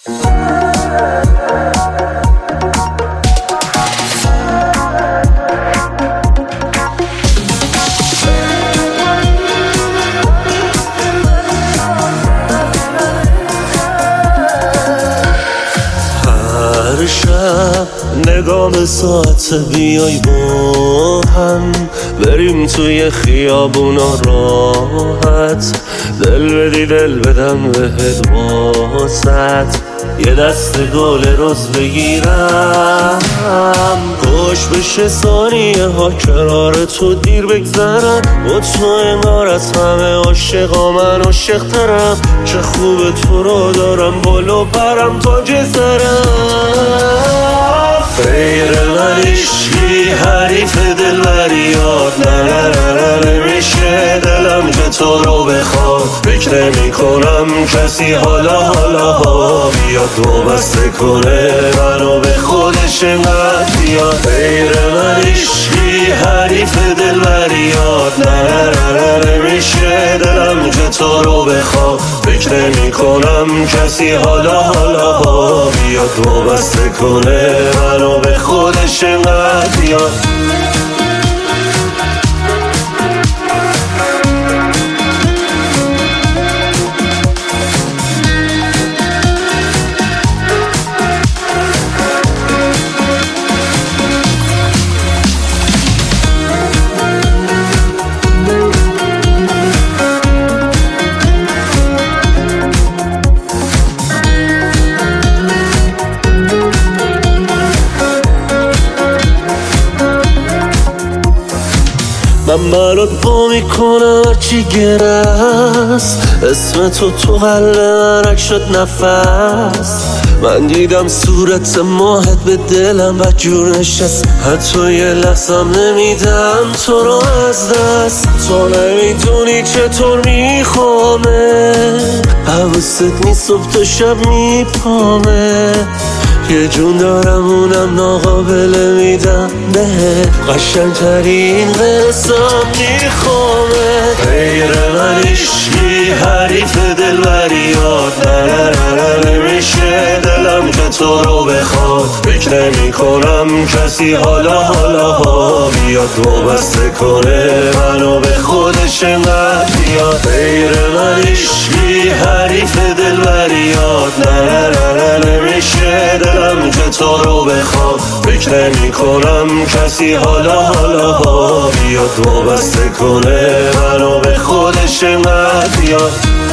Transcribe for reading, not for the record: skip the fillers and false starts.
هر شب نگاه به ساعت بیای با هم بریم توی خیابونا راحت، دل بدی دل بدم بهت واسط، یه دست گل روز بگیرم، خوش بشه ثانیه ها کنار تو دیر بگذرم، با تو انگار از همه عاشقا من عاشق ترم، چه خوبه تو رو دارم بالا برم تاج سرم، غیر من هیچکی حریف دلبریات نه نه نه نه نمیشه دلم که تو رو بخواد، فکر نمی کنم کسی حالا بیاد دو بسته کنه منو به خودش انقدر بیاد، غیر من هیچکی حریف دلبریات نه نه نه نه نمیشه دلم که تو رو بخواد، فکر نمی کنم کسی حالا بیاد دو بسته کنه منو به خودش انقدر بیاد. من برات با میکنم هرچی گرست، اسم تو قلب من شد نفس، من دیدم صورت ماهت به دلم و جور نشست، حتی یه لحظم نمیدم تو رو از دست، تو نمیدونی چطور میخوامه، حواست نیست صبح تا شب میپامه، یه جون دارم اونم ناقابل میدم به قشنگترین قصام میخوامه، غیر من هیچکی حریف دلبریات نه نه نه نه نمیشه دلم که تو رو بخواد، فکر نمی کنم کسی حالا بیاد دو بسته کنه منو به خودش انقدر بیاد، غیر من هیچکی حریف دلبریات نه نه نه نه نمیشه دلم که تو رو بخواد، فکر نمی کنم کسی حالا بیاد دو بسته کنه منو به خودش انقدر بیاد.